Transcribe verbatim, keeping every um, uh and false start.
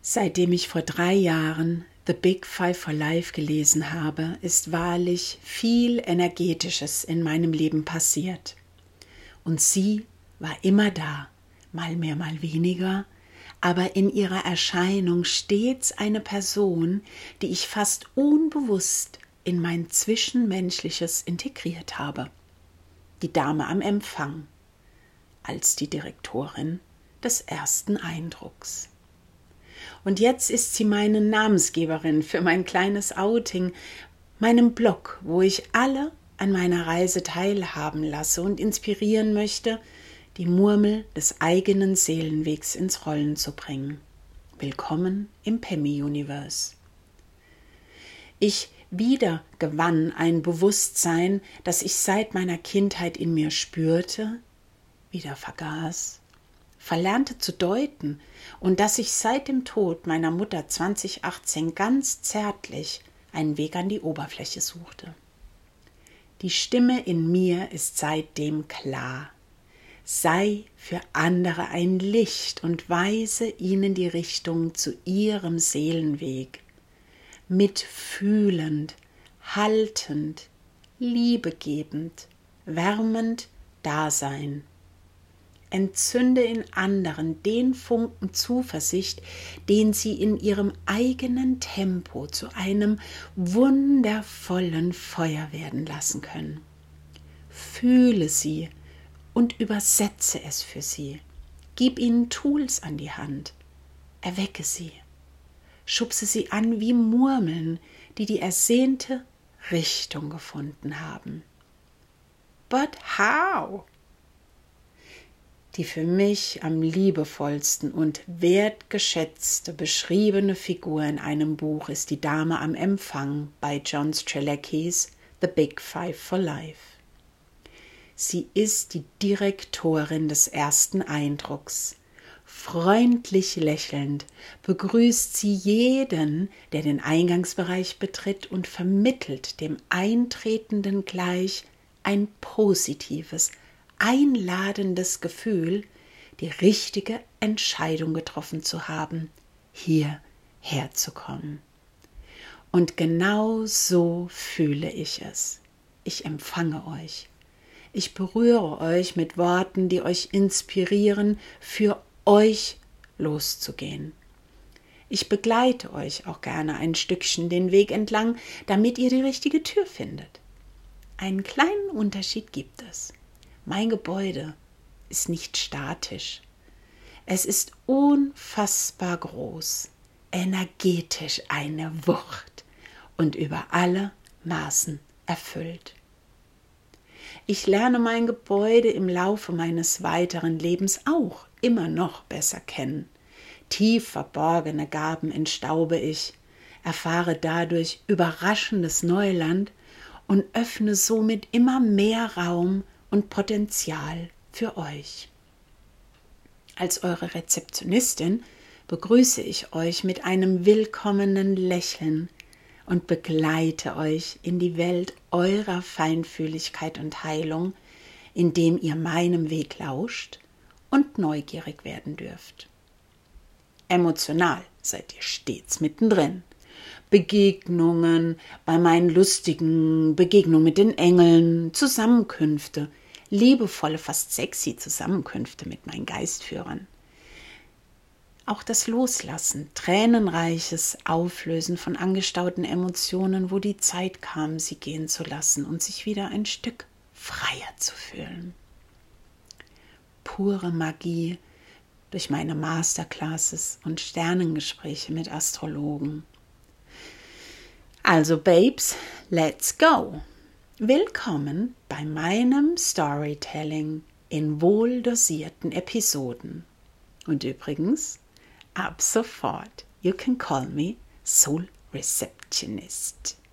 Seitdem ich vor drei Jahren The Big Five for Life gelesen habe, ist wahrlich viel Energetisches in meinem Leben passiert. Und sie war immer da, mal mehr, mal weniger, aber in ihrer Erscheinung stets eine Person, die ich fast unbewusst in mein Zwischenmenschliches integriert habe. Die Dame am Empfang, als die Direktorin des ersten Eindrucks. Und jetzt ist sie meine Namensgeberin für mein kleines Outing, meinem Blog, wo ich alle an meiner Reise teilhaben lasse und inspirieren möchte, die Murmel des eigenen Seelenwegs ins Rollen zu bringen. Willkommen im Pemmi-Universe. Ich wieder gewann ein Bewusstsein, das ich seit meiner Kindheit in mir spürte, wieder vergaß, verlernte zu deuten und dass ich seit dem Tod meiner Mutter zwanzig achtzehn ganz zärtlich einen Weg an die Oberfläche suchte. Die Stimme in mir ist seitdem klar. Sei für andere ein Licht und weise ihnen die Richtung zu ihrem Seelenweg. Mitfühlend, haltend, liebegebend, wärmend Dasein. Entzünde in anderen den Funken Zuversicht, den sie in ihrem eigenen Tempo zu einem wundervollen Feuer werden lassen können. Fühle sie und übersetze es für sie. Gib ihnen Tools an die Hand. Erwecke sie. Schubse sie an wie Murmeln, die die ersehnte Richtung gefunden haben. But how? Die für mich am liebevollsten und wertgeschätzte beschriebene Figur in einem Buch ist die Dame am Empfang bei John Streleckis The Big Five for Life. Sie ist die Direktorin des ersten Eindrucks. Freundlich lächelnd begrüßt sie jeden, der den Eingangsbereich betritt und vermittelt dem Eintretenden gleich ein positives, einladendes Gefühl, die richtige Entscheidung getroffen zu haben, hierher zu kommen. Und genau so fühle ich es. Ich empfange euch. Ich berühre euch mit Worten, die euch inspirieren, für euch loszugehen. Ich begleite euch auch gerne ein Stückchen den Weg entlang, damit ihr die richtige Tür findet. Einen kleinen Unterschied gibt es. Mein Gebäude ist nicht statisch. Es ist unfassbar groß, energetisch eine Wucht und über alle Maßen erfüllt. Ich lerne mein Gebäude im Laufe meines weiteren Lebens auch immer noch besser kennen. Tief verborgene Gaben entstaube ich, erfahre dadurch überraschendes Neuland und öffne somit immer mehr Raum und Potenzial für euch. Als eure Rezeptionistin begrüße ich euch mit einem willkommenen Lächeln und begleite euch in die Welt eurer Feinfühligkeit und Heilung, indem ihr meinem Weg lauscht und neugierig werden dürft. Emotional seid ihr stets mittendrin. Begegnungen bei meinen lustigen Begegnungen mit den Engeln, Zusammenkünfte, liebevolle, fast sexy Zusammenkünfte mit meinen Geistführern. Auch das Loslassen, tränenreiches Auflösen von angestauten Emotionen, wo die Zeit kam, sie gehen zu lassen und sich wieder ein Stück freier zu fühlen. Pure Magie durch meine Masterclasses und Sternengespräche mit Astrologen. Also Babes, let's go! Willkommen bei meinem Storytelling in wohldosierten Episoden. Und übrigens, ab sofort, you can call me Soul Receptionist.